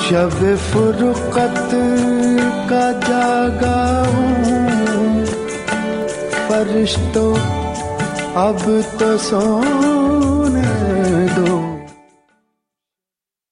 शब फुरकत का जागा हूँ, फरिश्तों अब तो सोने दो।